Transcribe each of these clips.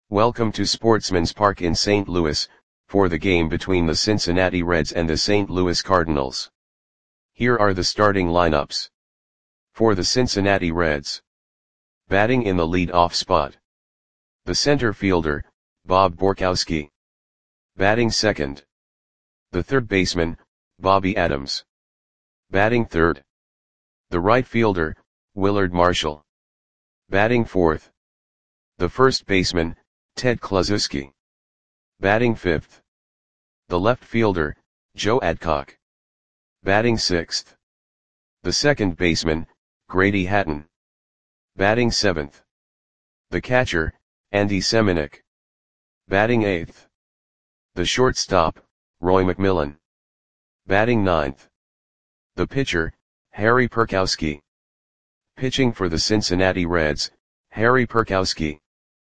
Welcome to Sportsman's Park in St. Louis, for the game between the Cincinnati Reds and the St. Louis Cardinals. Here are the starting lineups. For the Cincinnati Reds. Batting in the lead-off spot. The center fielder, Bob Borkowski. Batting second. The third baseman, Bobby Adams. Batting third. The right fielder, Willard Marshall. Batting fourth. The first baseman, Ted Kluszewski. Batting fifth. The left fielder, Joe Adcock. Batting sixth. The second baseman, Grady Hatton. Batting seventh. The catcher, Andy Semenuk. Batting eighth. The shortstop, Roy McMillan. Batting ninth. The pitcher, Harry Perkowski. Pitching for the Cincinnati Reds, Harry Perkowski.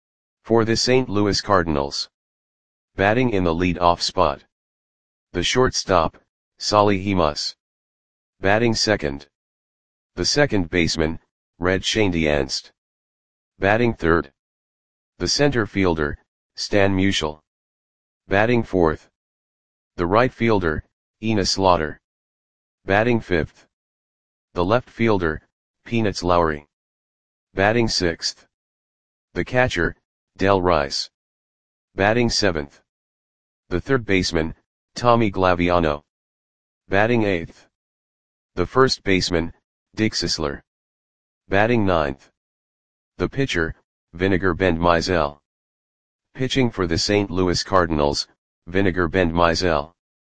For the St. Louis Cardinals. Batting in the lead-off spot. The shortstop, Solly Hemus. Batting second. The second baseman, Red Schoendienst. Batting third. The center fielder, Stan Musial. Batting fourth. The right fielder, Enos Slaughter. Batting fifth. The left fielder, Peanuts Lowry. Batting sixth. The catcher, Del Rice. Batting seventh. The third baseman, Tommy Glaviano. Batting eighth. The first baseman, Dick Sisler. Batting ninth. The pitcher, Vinegar Bend Mizell. Pitching for the St. Louis Cardinals, Vinegar Bend Mizell.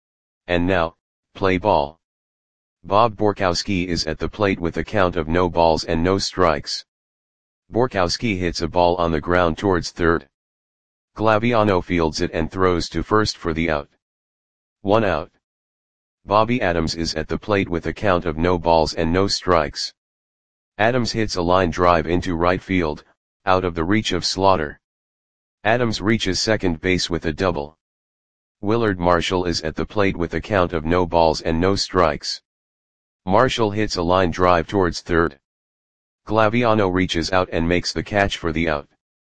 And now, play ball. Bob Borkowski is at the plate with a count of no balls and no strikes. Borkowski hits a ball on the ground towards third. Glaviano fields it and throws to first for the out. 1 out. Bobby Adams is at the plate with a count of no balls and no strikes. Adams hits a line drive into right field, out of the reach of Slaughter. Adams reaches second base with a double. Willard Marshall is at the plate with a count of no balls and no strikes. Marshall hits a line drive towards third. Glaviano reaches out and makes the catch for the out.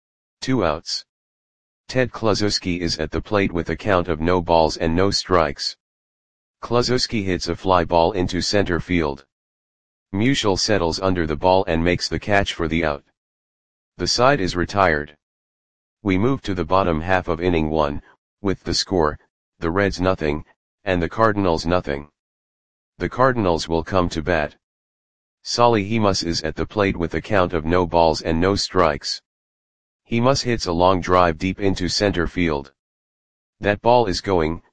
2 outs. Ted Kluszewski is at the plate with a count of no balls and no strikes. Kluszewski hits a fly ball into center field. Musial settles under the ball and makes the catch for the out. The side is retired. We move to the bottom half of inning 1, with the score, the Reds nothing, and the Cardinals nothing. The Cardinals will come to bat. Solly Hemus is at the plate with a count of no balls and no strikes. Hemus hits a long drive deep into center field. That ball is gone.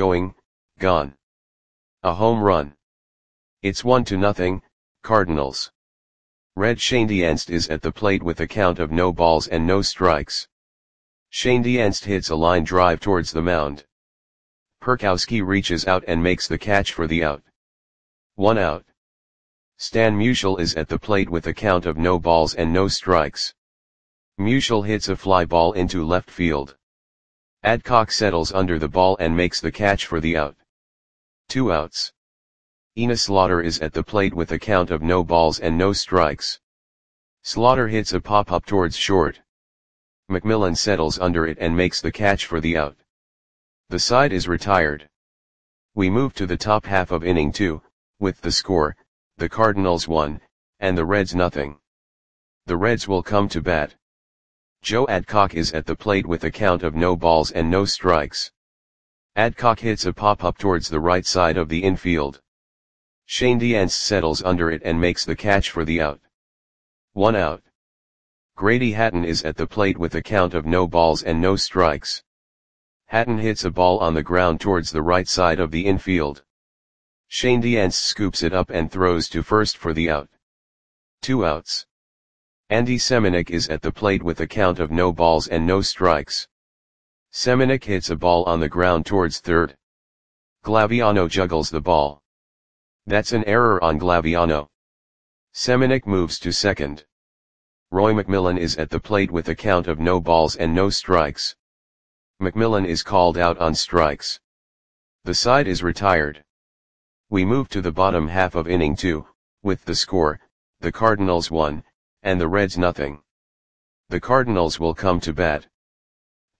A home run. It's 1-0, Cardinals. Red Schoendienst is at the plate with a count of no balls and no strikes. Schoendienst hits a line drive towards the mound. Perkowski reaches out and makes the catch for the out. 1 out. Stan Musial is at the plate with a count of no balls and no strikes. Musial hits a fly ball into left field. Adcock settles under the ball and makes the catch for the out. 2 outs. Enos Slaughter is at the plate with a count of no balls and no strikes. Slaughter hits a pop-up towards short. McMillan settles under it and makes the catch for the out. The side is retired. We move to the top half of inning 2, with the score, the Cardinals 1, and the Reds nothing. The Reds will come to bat. Joe Adcock is at the plate with a count of no balls and no strikes. Adcock hits a pop-up towards the right side of the infield. Schoendienst settles under it and makes the catch for the out. 1 out. Grady Hatton is at the plate with a count of no balls and no strikes. Hatton hits a ball on the ground towards the right side of the infield. Schoendienst scoops it up and throws to first for the out. 2 outs. Andy Semenuk is at the plate with a count of no balls and no strikes. Semenuk hits a ball on the ground towards third. Glaviano juggles the ball. That's an error on Glaviano. Semenuk moves to second. Roy McMillan is at the plate with a count of no balls and no strikes. McMillan is called out on strikes. The side is retired. We move to the bottom half of inning 2, with the score, the Cardinals 1, and the Reds nothing. The Cardinals will come to bat.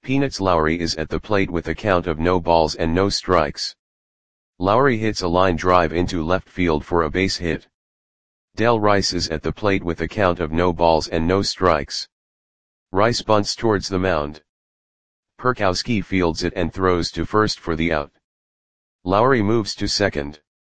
Peanuts Lowry is at the plate with a count of no balls and no strikes. Lowry hits a line drive into left field for a base hit. Del Rice is at the plate with a count of no balls and no strikes. Rice bunts towards the mound. Perkowski fields it and throws to first for the out. Lowry moves to second.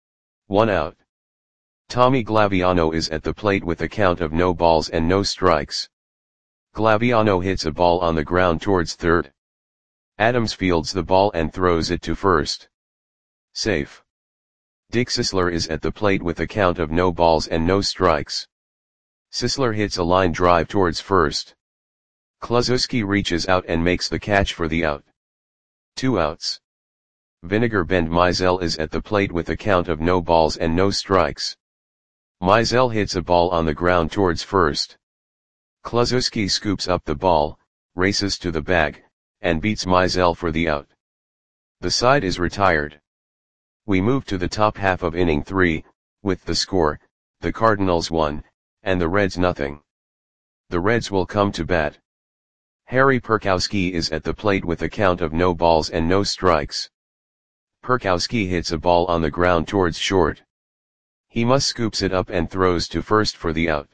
1 out. Tommy Glaviano is at the plate with a count of no balls and no strikes. Glaviano hits a ball on the ground towards third. Adams fields the ball and throws it to first. Safe. Dick Sisler is at the plate with a count of no balls and no strikes. Sisler hits a line drive towards first. Kluszewski reaches out and makes the catch for the out. 2 outs. Vinegar Bend Mizell is at the plate with a count of no balls and no strikes. Mizell hits a ball on the ground towards first. Kluszewski scoops up the ball, races to the bag, and beats Mizell for the out. The side is retired. We move to the top half of inning 3, with the score, the Cardinals 1, and the Reds nothing. The Reds will come to bat. Harry Perkowski is at the plate with a count of no balls and no strikes. Perkowski hits a ball on the ground towards short. He must scoops it up and throws to first for the out.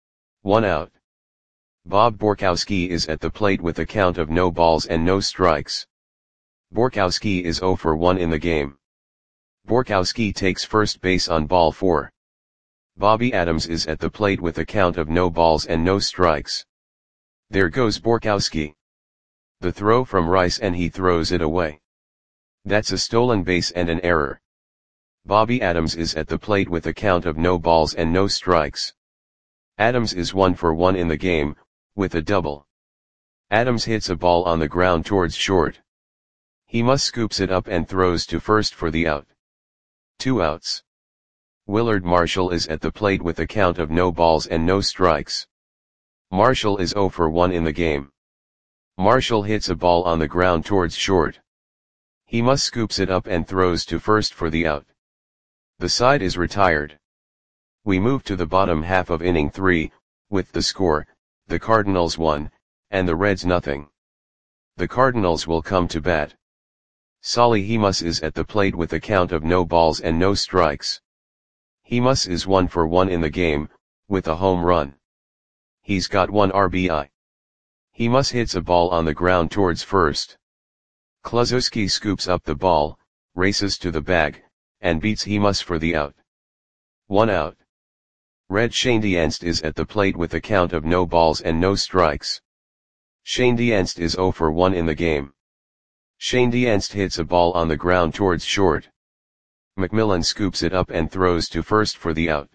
1 out. Bob Borkowski is at the plate with a count of no balls and no strikes. Borkowski is 0 for 1 in the game. Borkowski takes first base on ball 4. Bobby Adams is at the plate with a count of no balls and no strikes. There goes Borkowski. The throw from Rice and he throws it away. That's a stolen base and an error. Bobby Adams is at the plate with a count of no balls and no strikes. Adams is 1 for 1 in the game, with a double. Adams hits a ball on the ground towards short. He must scoops it up and throws to first for the out. 2 outs. Willard Marshall is at the plate with a count of no balls and no strikes. Marshall is 0 for 1 in the game. Marshall hits a ball on the ground towards short. He must scoops it up and throws to first for the out. The side is retired. We move to the bottom half of inning 3, with the score, the Cardinals 1, and the Reds nothing. The Cardinals will come to bat. Solly Hemus is at the plate with a count of no balls and no strikes. Hemus is 1 for 1 in the game, with a home run. He's got 1 RBI. Hemus hits a ball on the ground towards first. Kluszewski scoops up the ball, races to the bag, and beats Hemus for the out. 1 out. Red Schoendienst is at the plate with a count of no balls and no strikes. Schoendienst is 0 for 1 in the game. Schoendienst hits a ball on the ground towards short. McMillan scoops it up and throws to first for the out.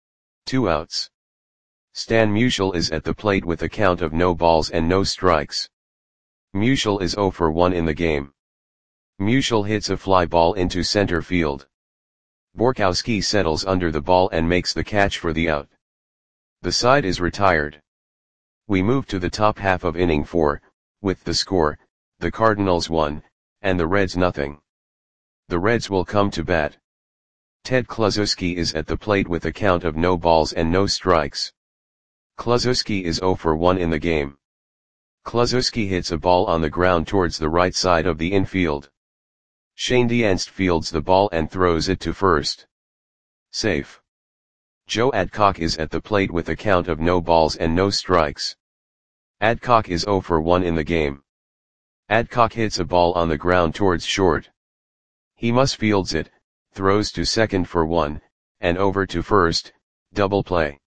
2 outs. Stan Musial is at the plate with a count of no balls and no strikes. Musial is 0 for 1 in the game. Musial hits a fly ball into center field. Borkowski settles under the ball and makes the catch for the out. The side is retired. We move to the top half of inning 4, with the score, the Cardinals 1, and the Reds nothing. The Reds will come to bat. Ted Kluszewski is at the plate with a count of no balls and no strikes. Kluszewski is 0 for 1 in the game. Kluszewski hits a ball on the ground towards the right side of the infield. Schoendienst fields the ball and throws it to first. Safe. Joe Adcock is at the plate with a count of no balls and no strikes. Adcock is 0 for 1 in the game. Adcock hits a ball on the ground towards short. Hemus fields it, throws to second for 1, and over to first, double play.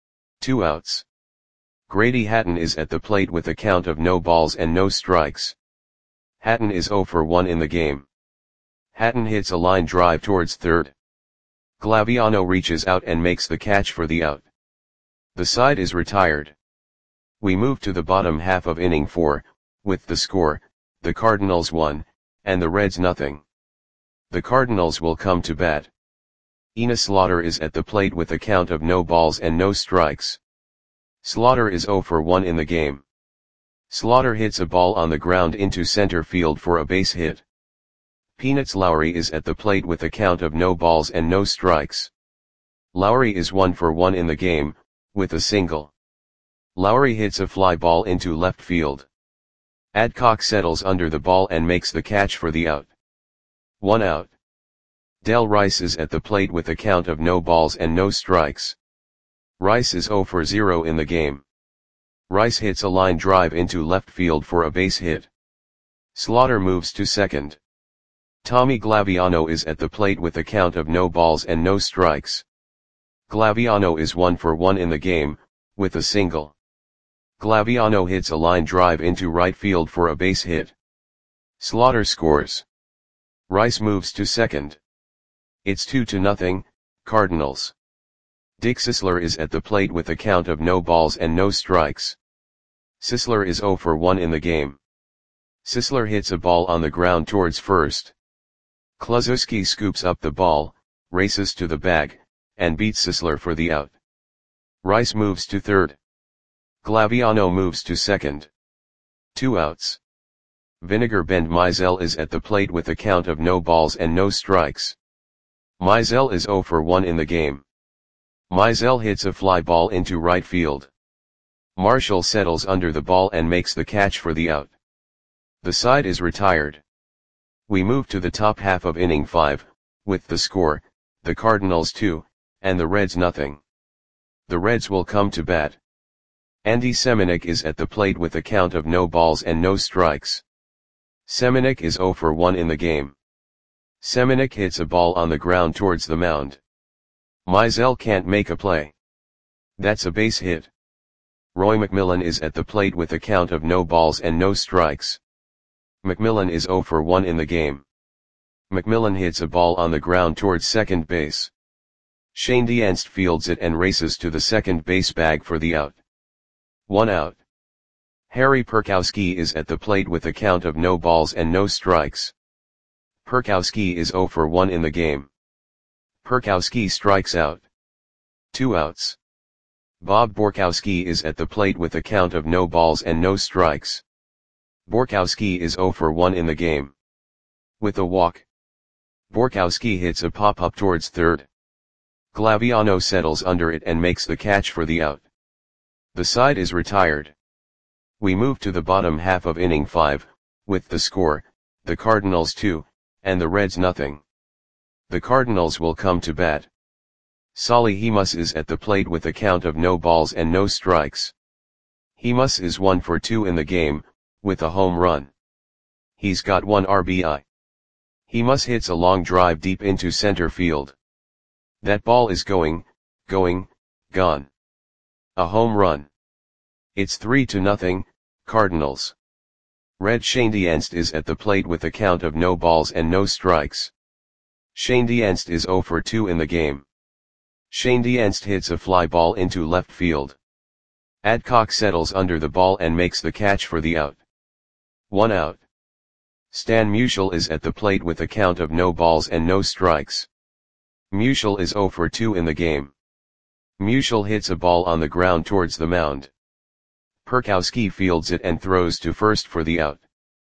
2 outs. Grady Hatton is at the plate with a count of no balls and no strikes. Hatton is 0 for 1 in the game. Hatton hits a line drive towards third. Glaviano reaches out and makes the catch for the out. The side is retired. We move to the bottom half of inning 4, with the score, the Cardinals 1, and the Reds nothing. The Cardinals will come to bat. Enos Slaughter is at the plate with a count of no balls and no strikes. Slaughter is 0 for 1 in the game. Slaughter hits a ball on the ground into center field for a base hit. Peanuts Lowry is at the plate with a count of no balls and no strikes. Lowry is 1 for 1 in the game, with a single. Lowry hits a fly ball into left field. Adcock settles under the ball and makes the catch for the out. 1 out. Del Rice is at the plate with a count of no balls and no strikes. Rice is 0 for 0 in the game. Rice hits a line drive into left field for a base hit. Slaughter moves to second. Tommy Glaviano is at the plate with a count of no balls and no strikes. Glaviano is 1 for 1 in the game, with a single. Glaviano hits a line drive into right field for a base hit. Slaughter scores. Rice moves to second. It's 2-0, Cardinals. Dick Sisler is at the plate with a count of no balls and no strikes. Sisler is 0 for 1 in the game. Sisler hits a ball on the ground towards first. Kluszewski scoops up the ball, races to the bag, and beats Sisler for the out. Rice moves to third. Glaviano moves to second. 2 outs. Vinegar Bend Mizell is at the plate with a count of no balls and no strikes. Mizell is 0 for 1 in the game. Mizell hits a fly ball into right field. Marshall settles under the ball and makes the catch for the out. The side is retired. We move to the top half of inning 5, with the score, the Cardinals 2, and the Reds nothing. The Reds will come to bat. Andy Semenuk is at the plate with a count of no balls and no strikes. Semenuk is 0 for 1 in the game. Semenuk hits a ball on the ground towards the mound. Mizell can't make a play. That's a base hit. Roy McMillan is at the plate with a count of no balls and no strikes. McMillan is 0 for 1 in the game. McMillan hits a ball on the ground towards second base. Shane Dienst fields it and races to the second base bag for the out. 1 out. Harry Perkowski is at the plate with a count of no balls and no strikes. Perkowski is 0 for 1 in the game. Perkowski strikes out. 2 outs. Bob Borkowski is at the plate with a count of no balls and no strikes. Borkowski is 0 for 1 in the game. With a walk. Borkowski hits a pop-up towards third. Glaviano settles under it and makes the catch for the out. The side is retired. We move to the bottom half of inning 5, with the score, the Cardinals 2, and the Reds nothing. The Cardinals will come to bat. Solly Hemus is at the plate with a count of no balls and no strikes. Hemus is 1 for 2 in the game, with a home run. He's got 1 RBI. Hemus hits a long drive deep into center field. That ball is going, gone. A home run. It's 3-0, Cardinals. Red Shane Dienst is at the plate with a count of no balls and no strikes. Shane Dienst is 0 for 2 in the game. Shane Dienst hits a fly ball into left field. Adcock settles under the ball and makes the catch for the out. 1 out. Stan Musial is at the plate with a count of no balls and no strikes. Musial is 0 for 2 in the game. Musial hits a ball on the ground towards the mound. Perkowski fields it and throws to first for the out.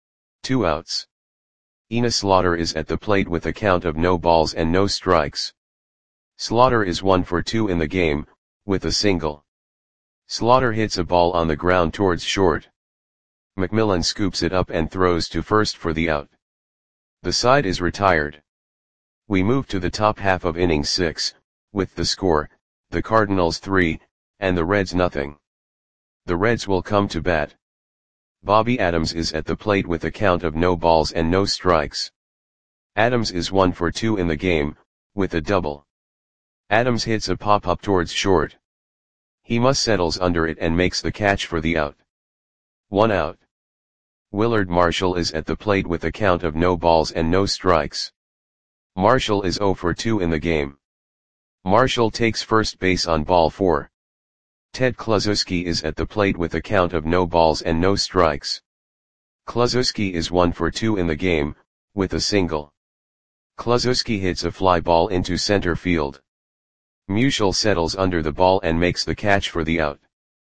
2 outs. Enos Slaughter is at the plate with a count of no balls and no strikes. Slaughter is 1 for 2 in the game, with a single. Slaughter hits a ball on the ground towards short. McMillan scoops it up and throws to first for the out. The side is retired. We move to the top half of inning 6, with the score, the Cardinals 3, and the Reds nothing. The Reds will come to bat. Bobby Adams is at the plate with a count of no balls and no strikes. Adams is 1 for 2 in the game, with a double. Adams hits a pop-up towards short. Hemus settles under it and makes the catch for the out. 1 out. Willard Marshall is at the plate with a count of no balls and no strikes. Marshall is 0 for 2 in the game. Marshall takes first base on ball 4. Ted Kluszewski is at the plate with a count of no balls and no strikes. Kluszewski is 1 for 2 in the game, with a single. Kluszewski hits a fly ball into center field. Musial settles under the ball and makes the catch for the out.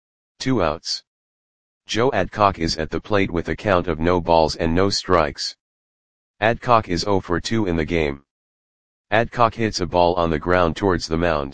2 outs. Joe Adcock is at the plate with a count of no balls and no strikes. Adcock is 0 for 2 in the game. Adcock hits a ball on the ground towards the mound.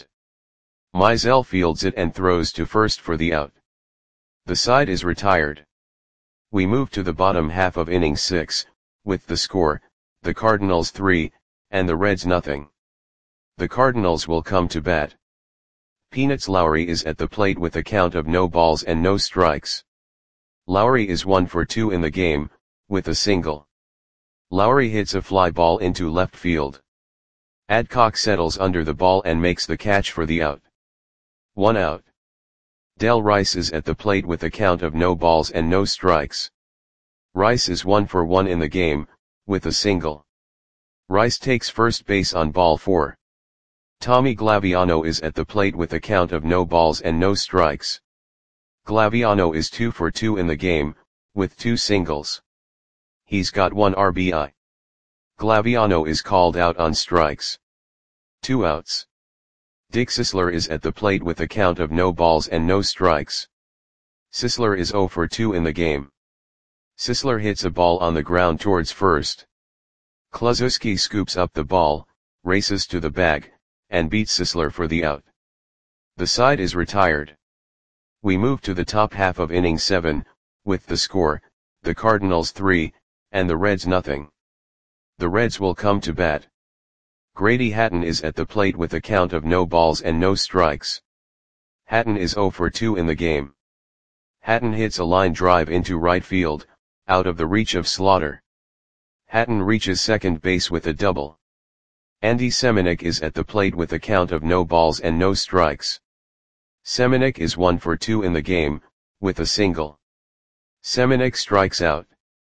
Mizell fields it and throws to first for the out. The side is retired. We move to the bottom half of inning 6, with the score, the Cardinals 3, and the Reds nothing. The Cardinals will come to bat. Peanuts Lowry is at the plate with a count of no balls and no strikes. Lowry is 1 for 2 in the game, with a single. Lowry hits a fly ball into left field. Adcock settles under the ball and makes the catch for the out. 1 out. Del Rice is at the plate with a count of no balls and no strikes. Rice is 1 for 1 in the game, with a single. Rice takes first base on ball 4. Tommy Glaviano is at the plate with a count of no balls and no strikes. Glaviano is 2 for 2 in the game, with 2 singles. He's got 1 RBI. Glaviano is called out on strikes. 2 outs. Dick Sisler is at the plate with a count of no balls and no strikes. Sisler is 0 for 2 in the game. Sisler hits a ball on the ground towards first. Kluszewski scoops up the ball, races to the bag, and beats Sisler for the out. The side is retired. We move to the top half of inning 7, with the score, the Cardinals 3, and the Reds nothing. The Reds will come to bat. Grady Hatton is at the plate with a count of no balls and no strikes. Hatton is 0 for 2 in the game. Hatton hits a line drive into right field, out of the reach of Slaughter. Hatton reaches second base with a double. Andy Semenuk is at the plate with a count of no balls and no strikes. Semenuk is 1 for 2 in the game, with a single. Semenuk strikes out.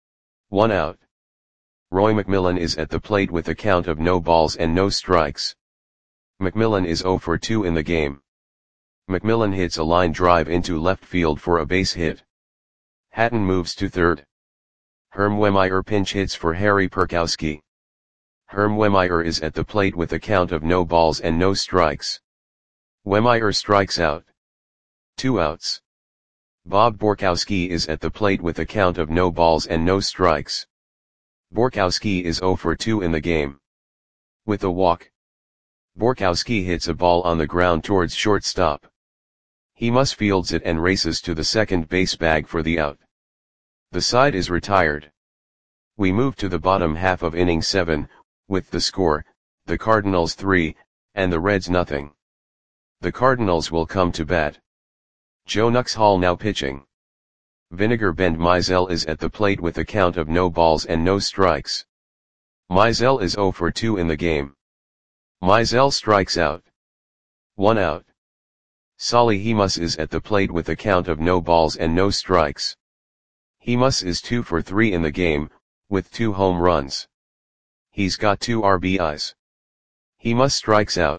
1 out. Roy McMillan is at the plate with a count of no balls and no strikes. McMillan is 0 for 2 in the game. McMillan hits a line drive into left field for a base hit. Hatton moves to third. Herm Wehmeyer pinch hits for Harry Perkowski. Herm Wehmeyer is at the plate with a count of no balls and no strikes. Wehmeyer strikes out. 2 outs. Bob Borkowski is at the plate with a count of no balls and no strikes. Borkowski is 0 for 2 in the game. With a walk. Borkowski hits a ball on the ground towards shortstop. He must fields it and races to the second base bag for the out. The side is retired. We move to the bottom half of inning 7, with the score, the Cardinals 3, and the Reds nothing. The Cardinals will come to bat. Joe Nuxhall now pitching. Vinegar Bend Mizell is at the plate with a count of no balls and no strikes. Mizell is 0 for 2 in the game. Mizell strikes out. 1 out. Solly Hemus is at the plate with a count of no balls and no strikes. Hemus is 2 for 3 in the game, with 2 home runs. He's got 2 RBIs. Hemus strikes out.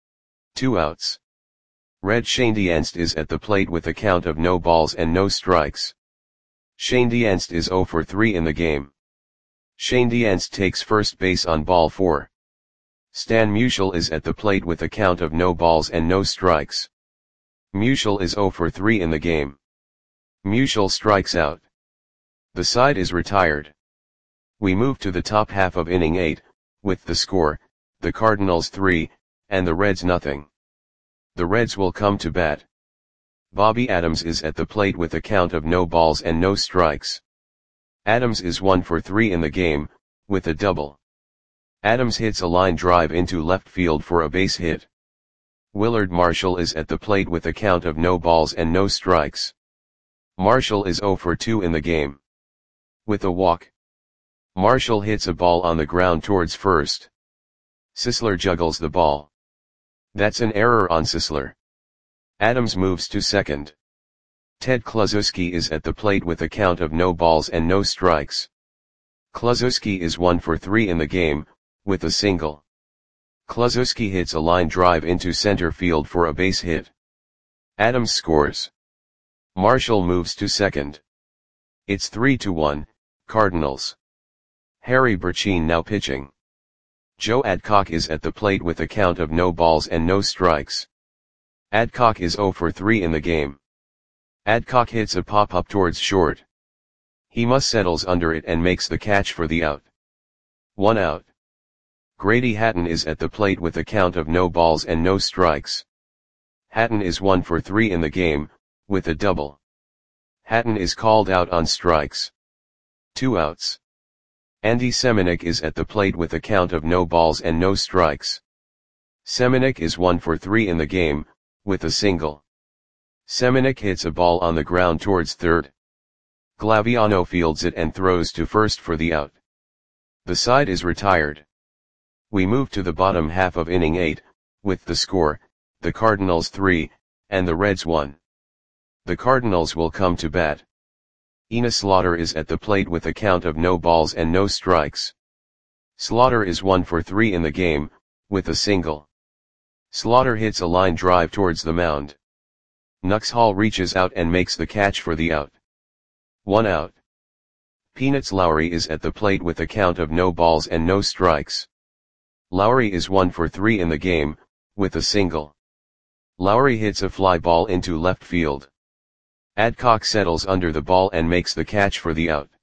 2 outs. Red Schoendienst is at the plate with a count of no balls and no strikes. Schoendienst is 0 for 3 in the game. Schoendienst takes first base on ball 4. Stan Musial is at the plate with a count of no balls and no strikes. Musial is 0 for 3 in the game. Musial strikes out. The side is retired. We move to the top half of inning 8, with the score, the Cardinals 3, and the Reds nothing. The Reds will come to bat. Bobby Adams is at the plate with a count of no balls and no strikes. Adams is 1 for 3 in the game, with a double. Adams hits a line drive into left field for a base hit. Willard Marshall is at the plate with a count of no balls and no strikes. Marshall is 0 for 2 in the game. With a walk. Marshall hits a ball on the ground towards first. Sisler juggles the ball. That's an error on Sisler. Adams moves to second. Ted Kluszewski is at the plate with a count of no balls and no strikes. Kluszewski is 1 for 3 in the game, with a single. Kluszewski hits a line drive into center field for a base hit. Adams scores. Marshall moves to second. It's 3-1, Cardinals. Harry Burcheen now pitching. Joe Adcock is at the plate with a count of no balls and no strikes. Adcock is 0 for 3 in the game. Adcock hits a pop-up towards short. Hemus settles under it and makes the catch for the out. 1 out. Grady Hatton is at the plate with a count of no balls and no strikes. Hatton is 1 for 3 in the game, with a double. Hatton is called out on strikes. 2 outs. Andy Semenuk is at the plate with a count of no balls and no strikes. Semenuk is 1 for 3 in the game, with a single. Semenuk hits a ball on the ground towards third. Glaviano fields it and throws to first for the out. The side is retired. We move to the bottom half of inning 8, with the score, the Cardinals 3, and the Reds 1. The Cardinals will come to bat. Enos Slaughter is at the plate with a count of no balls and no strikes. Slaughter is 1 for 3 in the game, with a single. Slaughter hits a line drive towards the mound. Nuxhall reaches out and makes the catch for the out. 1 out. Peanuts Lowry is at the plate with a count of no balls and no strikes. Lowry is 1 for 3 in the game, with a single. Lowry hits a fly ball into left field. Adcock settles under the ball and makes the catch for the out.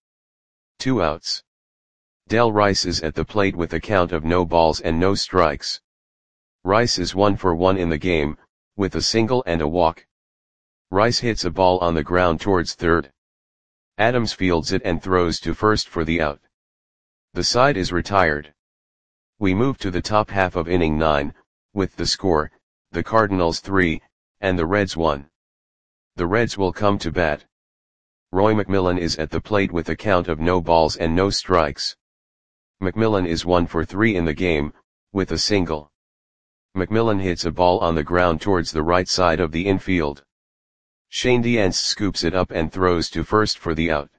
2 outs. Del Rice is at the plate with a count of no balls and no strikes. Rice is 1 for 1 in the game, with a single and a walk. Rice hits a ball on the ground towards third. Adams fields it and throws to first for the out. The side is retired. We move to the top half of inning 9, with the score, the Cardinals 3, and the Reds 1. The Reds will come to bat. Roy McMillan is at the plate with a count of no balls and no strikes. McMillan is 1 for 3 in the game, with a single. McMillan hits a ball on the ground towards the right side of the infield. Shane Diance scoops it up and throws to first for the out.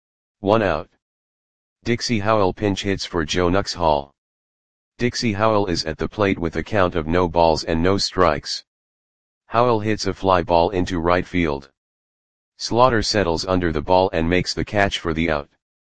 1 out. Dixie Howell pinch hits for Joe Nuxhall. Dixie Howell is at the plate with a count of no balls and no strikes. Howell hits a fly ball into right field. Slaughter settles under the ball and makes the catch for the out.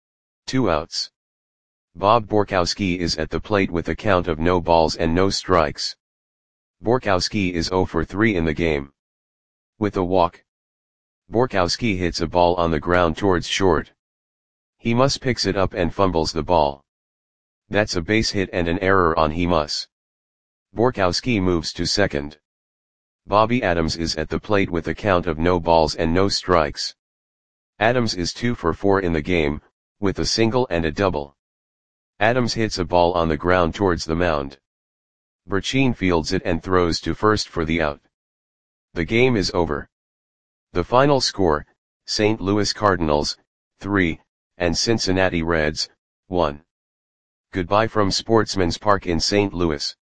2 outs. Bob Borkowski is at the plate with a count of no balls and no strikes. Borkowski is 0 for 3 in the game. With a walk. Borkowski hits a ball on the ground towards short. Hemus picks it up and fumbles the ball. That's a base hit and an error on Hemus. Borkowski moves to second. Bobby Adams is at the plate with a count of no balls and no strikes. Adams is 2 for 4 in the game, with a single and a double. Adams hits a ball on the ground towards the mound. Burchine fields it and throws to first for the out. The game is over. The final score, St. Louis Cardinals, 3, and Cincinnati Reds, 1. Goodbye from Sportsman's Park in St. Louis.